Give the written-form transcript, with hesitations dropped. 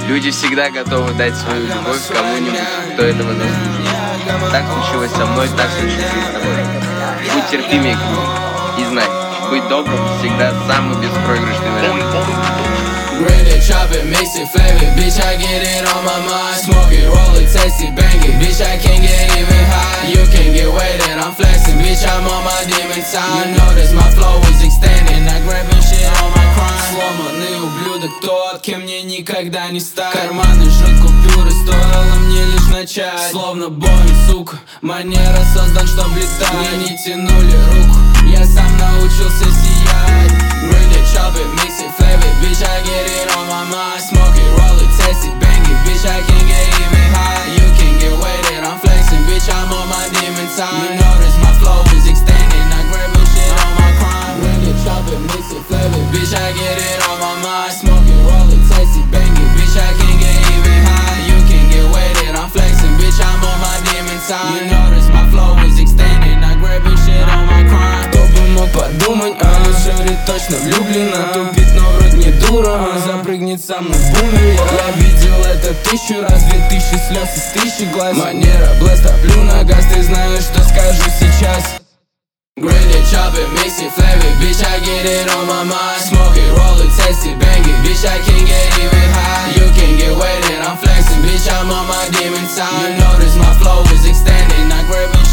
Люди всегда готовы дать свою любовь кому-нибудь, кто этого заслуживает. Так случилось со мной, так случится и с тобой. Будь терпимее к людям и знай, быть добрым всегда самый беспроигрышный вариант. Grill it, chop it, mix it, flavor it, bitch, I get it on my mind. Smoke it, roll it, taste it, bang it, bitch, I can't get even high. You can get weighted, I'm flexing, bitch, I'm on my demon time. You notice my flow is extending, I grabbing shit on my crime. Сломанный ублюдок, тот, кем мне никогда не стать. Карманы жрут купюры, стоило мне лишь начать. Словно Боинг, сука, манера создан, чтоб летать. Мне не тянули руку, я сам научился сиять. Grill it, chop it, mix it, flavor it, bitch, I get it on my mind. Smoke it, roll it, taste it, bang it, bitch, I can't get even high. You can get weighted, I'm flexing, bitch, I'm on my demon time. You notice my flow is extending, I grabbing shit on my crime. Grill it, chop it, mix it, flavor it, bitch, I get it on my mind. Smoke it, roll it, taste it, bang it, bitch, I can't get even high. You can get weighted, I'm flexing, bitch, I'm on my demon time. You notice my flow is extending, I grabbing shit on my crime. Кто бы мог подумать, она шорит точно влюблена. Тупит, но вроде не дура, запрыгнет со мной в бумер. Я видел это 1000 раз, 2000 слез из 1000 глаз. Манера блест, топлю на газ, ты знаешь, что скажу сейчас. Grill it, chop it, mix it, flavor it, bitch, I get it on my mind. Smoke it, roll it, taste it, bang it, bitch, I can't get even high. You can get weighted, I'm flexing, bitch, I'm on my demon time. You notice my flow is extending, I grab it.